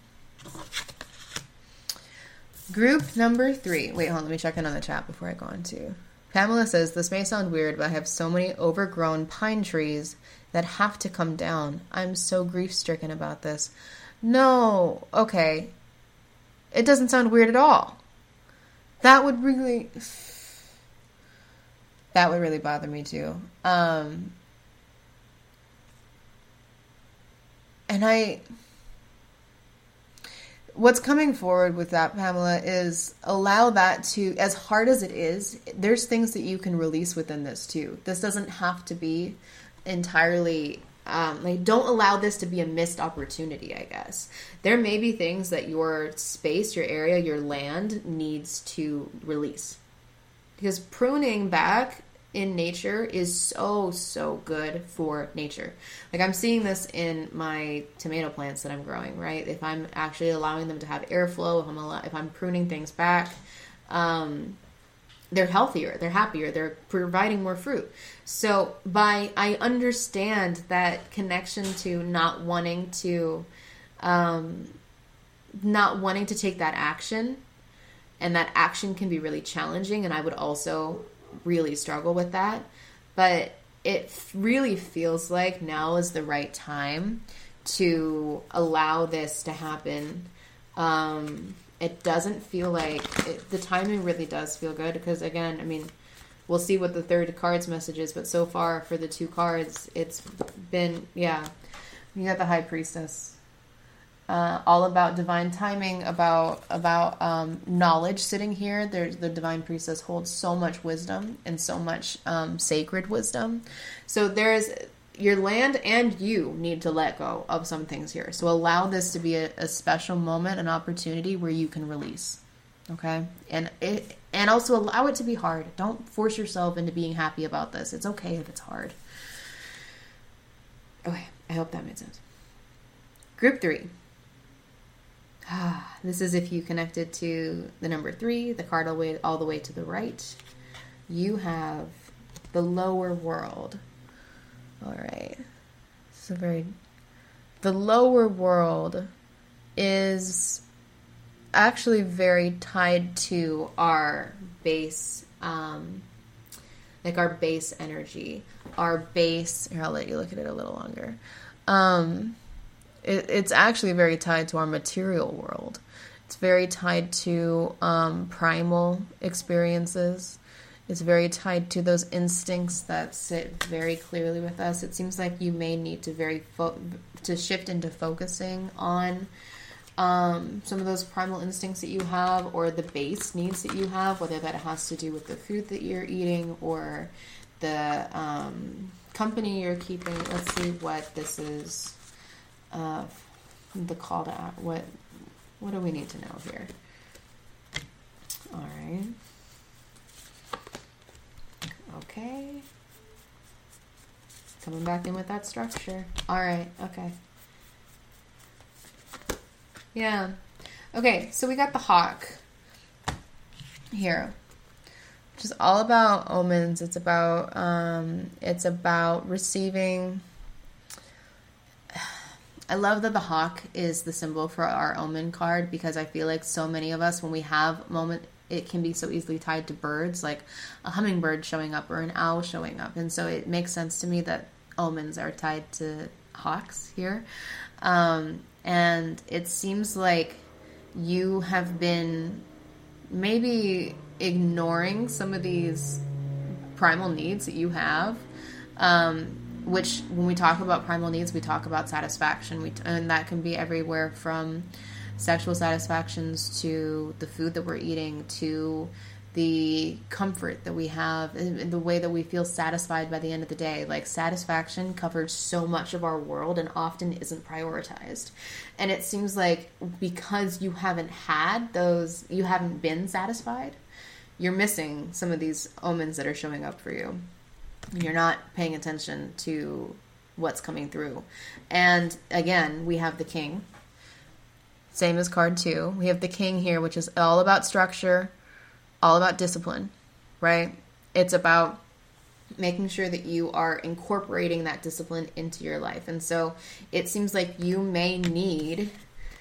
Group number three. Wait, hold on. Let me check in on the chat before I go on to. Pamela says, this may sound weird, but I have so many overgrown pine trees that have to come down. I'm so grief-stricken about this. No. Okay. It doesn't sound weird at all. That would really... That would really bother me too. Um... And I, what's coming forward with that, Pamela, is allow that to, as hard as it is, there's things that you can release within this too. This doesn't have to be entirely, um, like, don't allow this to be a missed opportunity, I guess. There may be things that your space, your area, your land needs to release. Because pruning back in nature is so, so good for nature. Like, I'm seeing this in my tomato plants that I'm growing, right? If I'm actually allowing them to have airflow, if I'm, allow- if I'm pruning things back, um, they're healthier, they're happier, they're providing more fruit. So by, I understand that connection to not wanting to, um, not wanting to take that action, and that action can be really challenging, and I would also really struggle with that, but it really feels like now is the right time to allow this to happen. Um, it doesn't feel like it, the timing really does feel good, because again, I mean, we'll see what the third card's message is, but so far for the two cards, it's been, yeah, you got the High Priestess. Uh, all about divine timing, about about um, knowledge sitting here. There's the Divine Priestess holds so much wisdom and so much um, sacred wisdom. So there's your land and you need to let go of some things here. So allow this to be a, a special moment, an opportunity where you can release. Okay, and it and also allow it to be hard. Don't force yourself into being happy about this. It's okay if it's hard. Okay, I hope that made sense. Group three. This is if you connected to the number three, the card all the way, all the way to the right. You have the lower world. All right. So very, the lower world is actually very tied to our base, um, like our base energy, our base. Here, I'll let you look at it a little longer. Um, It, it's actually very tied to our material world. It's very tied to um, primal experiences. It's very tied to those instincts that sit very clearly with us. It seems like you may need to very fo- to shift into focusing on um, some of those primal instincts that you have, or the base needs that you have, whether that has to do with the food that you're eating or the um, company you're keeping. Let's see what this is. Uh, the call to act. What what do we need to know here? All right. Okay. Coming back in with that structure. All right. Okay. Yeah. Okay, so we got the hawk here, which is all about omens. It's about um, it's about receiving. I love that the hawk is the symbol for our omen card, because I feel like so many of us, when we have moment, it can be so easily tied to birds, like a hummingbird showing up or an owl showing up. And so it makes sense to me that omens are tied to hawks here. Um, and it seems like you have been maybe ignoring some of these primal needs that you have, um, which when we talk about primal needs, we talk about satisfaction. We, and that can be everywhere from sexual satisfactions to the food that we're eating, to the comfort that we have, and the way that we feel satisfied by the end of the day. Like, satisfaction covers so much of our world and often isn't prioritized. And it seems like because you haven't had those, you haven't been satisfied, you're missing some of these omens that are showing up for you. You're not paying attention to what's coming through. And again, we have the king. Same as card two. We have the king here, which is all about structure, all about discipline, right? It's about making sure that you are incorporating that discipline into your life. And so it seems like you may need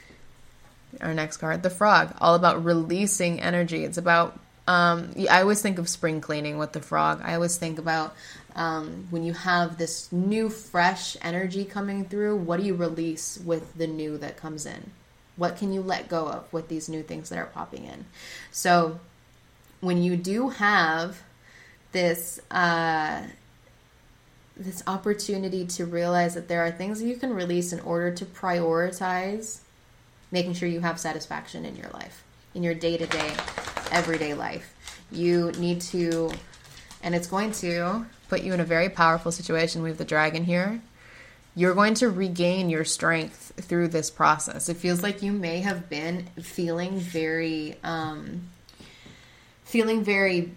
our next card, the frog, all about releasing energy. It's about, um, I always think of spring cleaning with the frog. I always think about um, when you have this new, fresh energy coming through, what do you release with the new that comes in? What can you let go of with these new things that are popping in? So when you do have this uh, this opportunity to realize that there are things that you can release in order to prioritize making sure you have satisfaction in your life, in your day-to-day, everyday life, you need to, and it's going to put you in a very powerful situation. We have the dragon here. You're going to regain your strength through this process. It feels like you may have been feeling very... Um, feeling very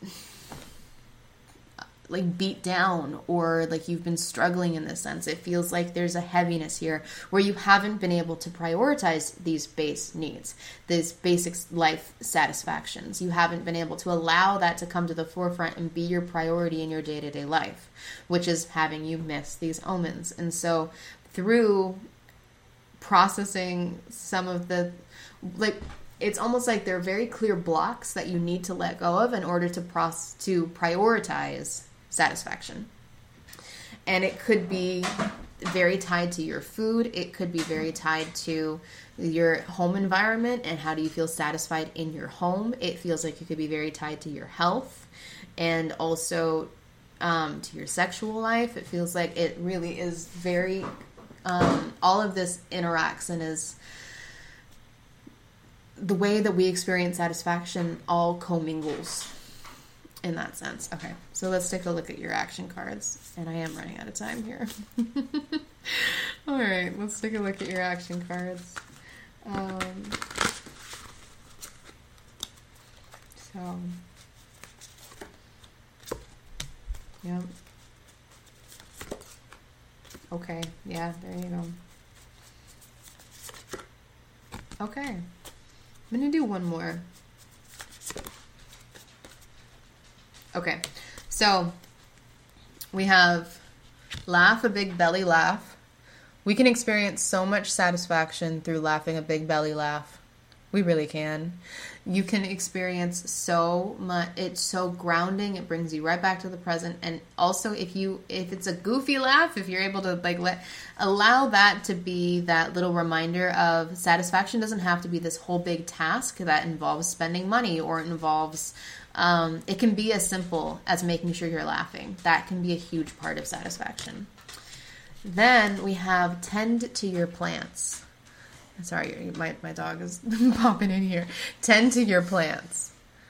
like beat down, or like you've been struggling in this sense. It feels like there's a heaviness here where you haven't been able to prioritize these base needs, these basic life satisfactions. You haven't been able to allow that to come to the forefront and be your priority in your day-to-day life, which is having you miss these omens. And so through processing some of the, like, it's almost like there are very clear blocks that you need to let go of in order to pros- to prioritize satisfaction. And it could be very tied to your food. It could be very tied to your home environment and how do you feel satisfied in your home. It feels like it could be very tied to your health and also um, to your sexual life. It feels like it really is very, um, all of this interacts and is the way that we experience satisfaction all commingles in that sense. Okay, so let's take a look at your action cards. And I am running out of time here. All right, let's take a look at your action cards. Um, so, yeah. Okay, yeah, there you go. Okay, I'm going to do one more. Okay, so we have laugh a big belly laugh. We can experience so much satisfaction through laughing a big belly laugh. We really can. You can experience so much. It's so grounding. It brings you right back to the present. And also, if you if it's a goofy laugh, if you're able to like let allow that to be that little reminder of satisfaction doesn't have to be this whole big task that involves spending money or it involves. Um, it can be as simple as making sure you're laughing. That can be a huge part of satisfaction. Then we have tend to your plants. Sorry, my, my dog is popping in here. Tend to your plants.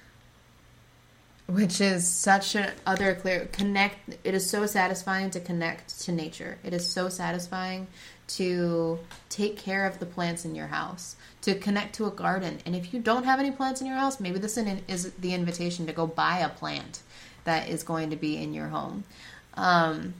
Which is such an other clear connect. It is so satisfying to connect to nature. It is so satisfying to take care of the plants in your house, to connect to a garden. And if you don't have any plants in your house, maybe this is the invitation to go buy a plant that is going to be in your home. Um,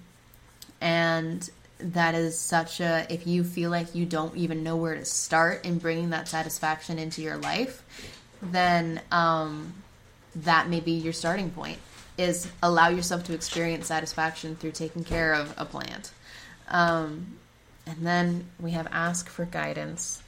and that is such a, if you feel like you don't even know where to start in bringing that satisfaction into your life, then um, that may be your starting point, is allow yourself to experience satisfaction through taking care of a plant. Um, and then we have ask for guidance.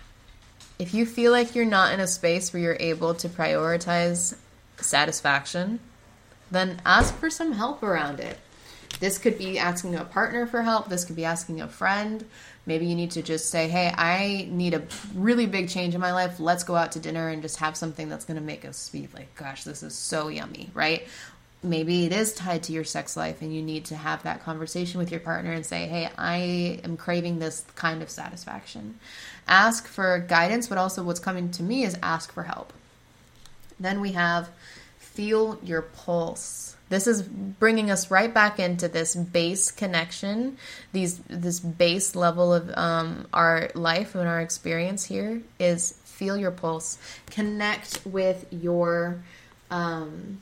If you feel like you're not in a space where you're able to prioritize satisfaction, then ask for some help around it. This could be asking a partner for help. This could be asking a friend. Maybe you need to just say, hey, I need a really big change in my life. Let's go out to dinner and just have something that's going to make us be like, gosh, this is so yummy, right? Maybe it is tied to your sex life and you need to have that conversation with your partner and say, hey, I am craving this kind of satisfaction. Ask for guidance, but also what's coming to me is ask for help. Then we have feel your pulse. This is bringing us right back into this base connection, these this base level of um, our life and our experience here is feel your pulse. Connect with your, um,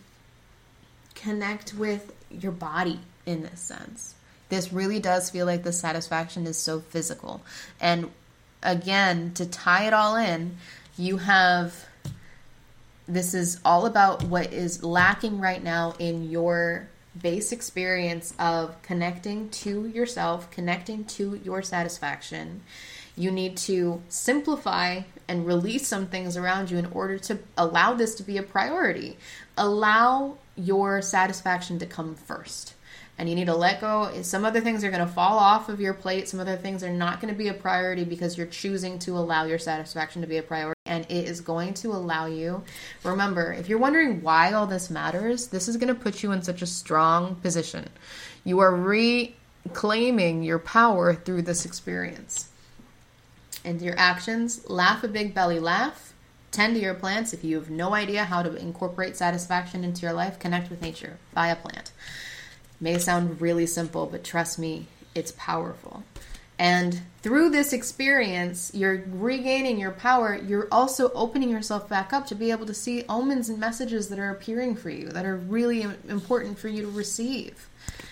connect with your body in this sense. This really does feel like the satisfaction is so physical. And again, to tie it all in, you have... This is all about what is lacking right now in your base experience of connecting to yourself, connecting to your satisfaction. You need to simplify and release some things around you in order to allow this to be a priority. Allow your satisfaction to come first. And you need to let go. Some other things are going to fall off of your plate. Some other things are not going to be a priority because you're choosing to allow your satisfaction to be a priority. And it is going to allow you. Remember, if you're wondering why all this matters, this is going to put you in such a strong position. You are reclaiming your power through this experience. And your actions, laugh a big belly laugh. Tend to your plants. If you have no idea how to incorporate satisfaction into your life, connect with nature. Buy a plant. May sound really simple, but trust me, it's powerful. And through this experience, you're regaining your power. You're also opening yourself back up to be able to see omens and messages that are appearing for you, that are really important for you to receive.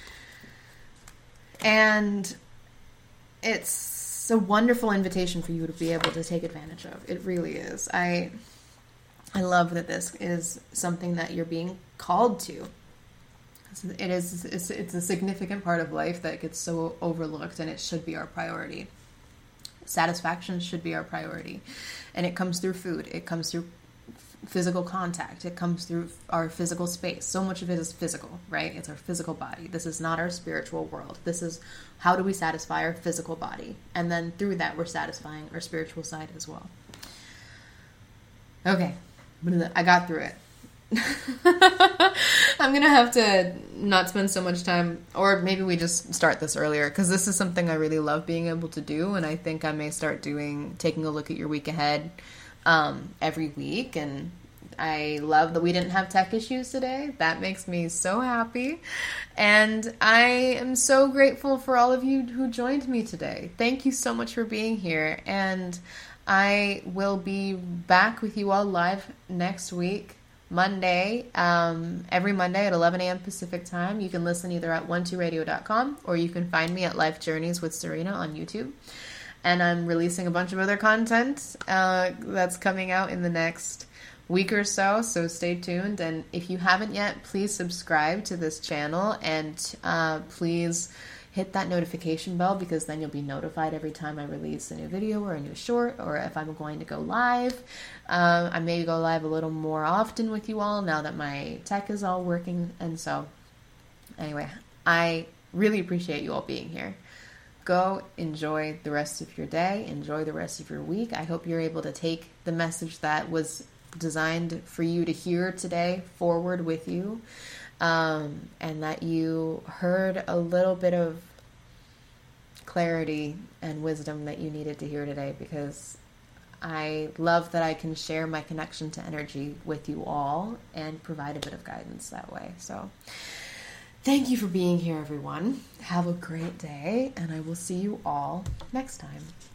And it's a wonderful invitation for you to be able to take advantage of. It really is. I, I love that this is something that you're being called to. It is, it's, it's a significant part of life that gets so overlooked, and it should be our priority. Satisfaction should be our priority. And it comes through food. It comes through physical contact. It comes through our physical space. So much of it is physical, right? It's our physical body. This is not our spiritual world. This is how do we satisfy our physical body? And then through that, we're satisfying our spiritual side as well. Okay. I got through it. I'm gonna have to not spend so much time, or maybe we just start this earlier, because this is something I really love being able to do, and I think I may start doing taking a look at your week ahead um, every week. And I love that we didn't have tech issues today. That makes me so happy, and I am so grateful for all of you who joined me today. Thank you so much for being here, and I will be back with you all live next week. Monday, um, every Monday at eleven a.m. Pacific time. You can listen either at one two radio dot com or you can find me at Life Journeys with Serena on YouTube. And I'm releasing a bunch of other content uh, that's coming out in the next week or so, so stay tuned. And if you haven't yet, please subscribe to this channel, and uh, please hit that notification bell, because then you'll be notified every time I release a new video or a new short, or if I'm going to go live. Um, I may go live a little more often with you all now that my tech is all working. And so anyway, I really appreciate you all being here. Go enjoy the rest of your day. Enjoy the rest of your week. I hope you're able to take the message that was designed for you to hear today forward with you. Um, and that you heard a little bit of clarity and wisdom that you needed to hear today, because I love that I can share my connection to energy with you all and provide a bit of guidance that way. So thank you for being here, everyone. Have a great day, and I will see you all next time.